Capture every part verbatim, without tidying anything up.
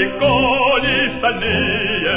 Ой, кони стальные,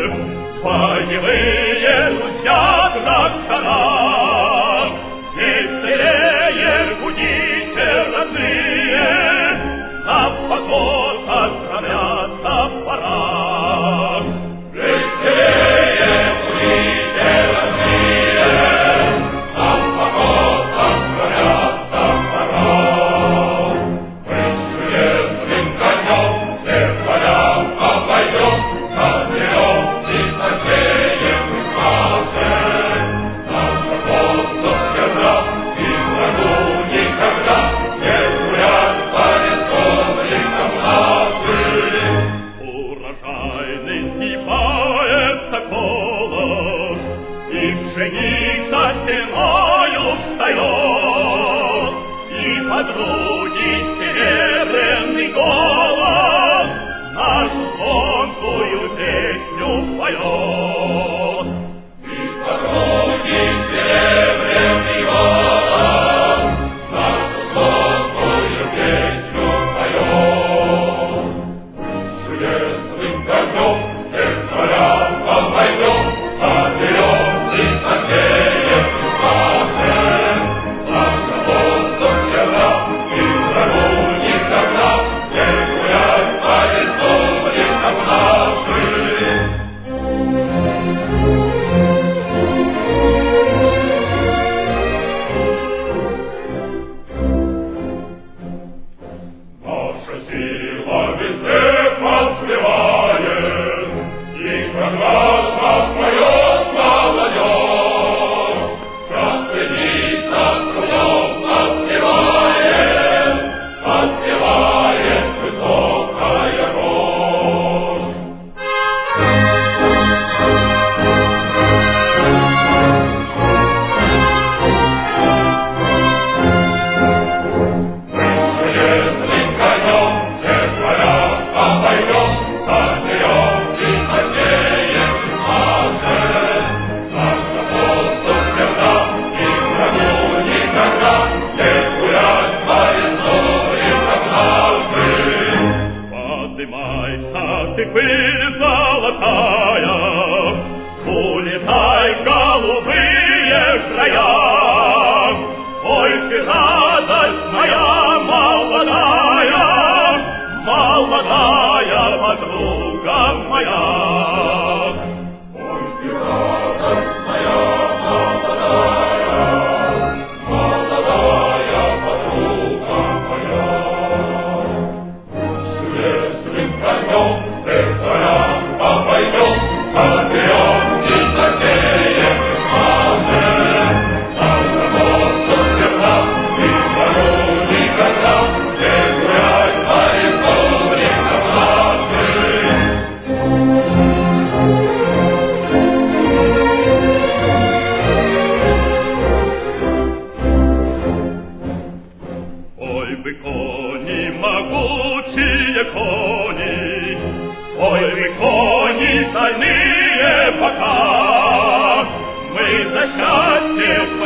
боевые друзья трактора, веселее гудите, родные, на поход отправляться пора. Веселее гудите, родные, на поход отправляться пора. Мы с лесным конем всех полям обойдем, соберем и посеем спасем. Наша воздух тверда, и врагу никогда не гулять по республикам нашим. Урожайный сгибается колос, и пшеница стеною встает, и под груди серебряный голос нашу тонкую песню поет. И под груди серебряный голос нашу тонкую песню поет. С лесным конем всех полям обойдем, соберем и посеем и спасем. Наша воздух тверда, и врагу никогда не гулять по республикам нашим. Наша сила везде поспевает, и когда поет молодежь, зацениться трудом отпевает, отпевает высокая рожь. Мы с лесным конем всех полям обойдем, соберем и посеем и спасем. Наша воздух тверда, и врагу никогда не гулять по республикам нашим. Подымайся, ты пыль золотая, улетай, голубые края. Ой, ты радость моя молодая, молодая подруга моя. Ой, ты радость моя молодая, молодая подруга моя. С лесным конем всех полям обойдем, соберем и посеем и спасем. Наша воздух тверда, и врагу никогда не гулять по республикам нашим. Ой, вы кони, могучие кони, ой, вы кони, стальные бока, мы за счастье